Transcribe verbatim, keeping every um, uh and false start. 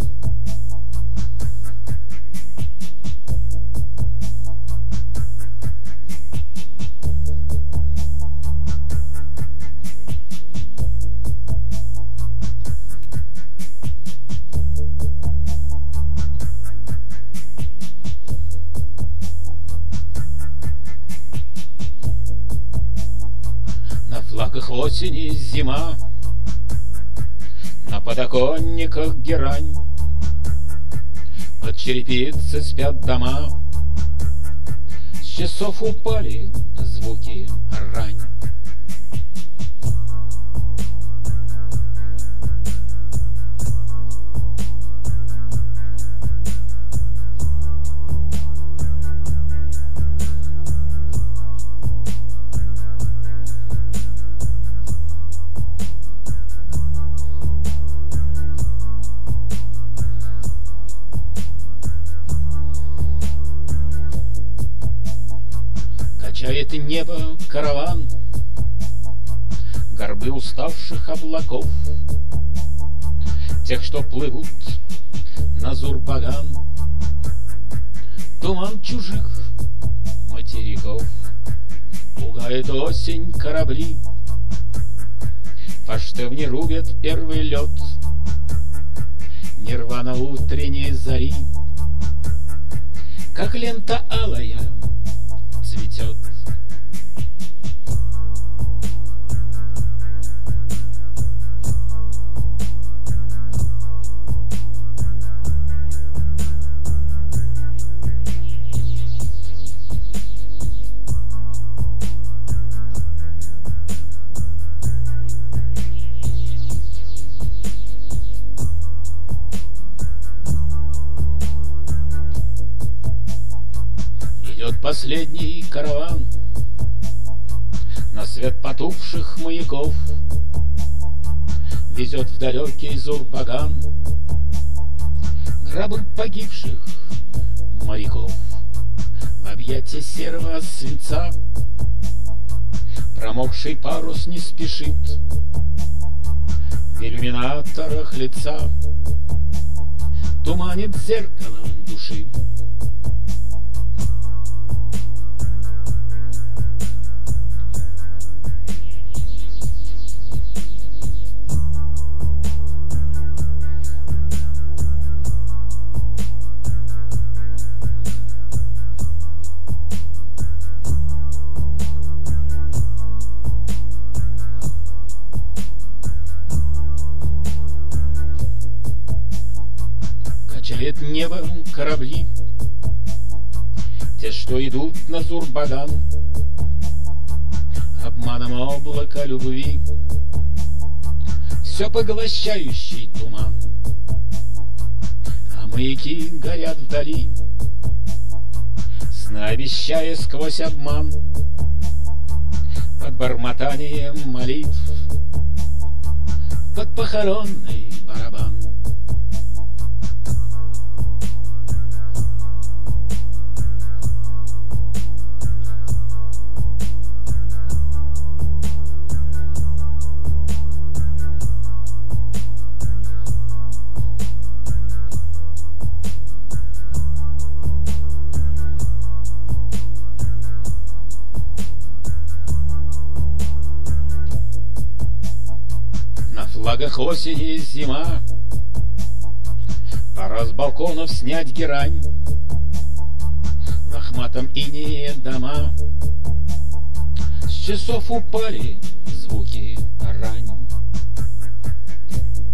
На флагах осени зима, на подоконниках герань, под черепицей спят дома, с часов упали звуки рань. Качает небо караван, горбы уставших облаков, тех, что плывут на Зурбаган, туман чужих материков. Пугает осень корабли, форштевни рубят первый лед, нирвана утренней зари, как лента алая цветет. Идет последний караван на свет потухших маяков, везет в далекий Зурбаган гробы погибших моряков. В объятия серого свинца промокший парус не спешит, в иллюминаторах лица туманит зеркалом души. Качает небо корабли, те, что идут на Зурбаган, обманом облака любви, все поглощающий туман. А маяки горят вдали, сны обещая сквозь обман, под бормотанием молитв, под похоронный барабан. На флагах осени зима, пора с балконов снять герань, лохматом инее дома, с часов упали звуки рань.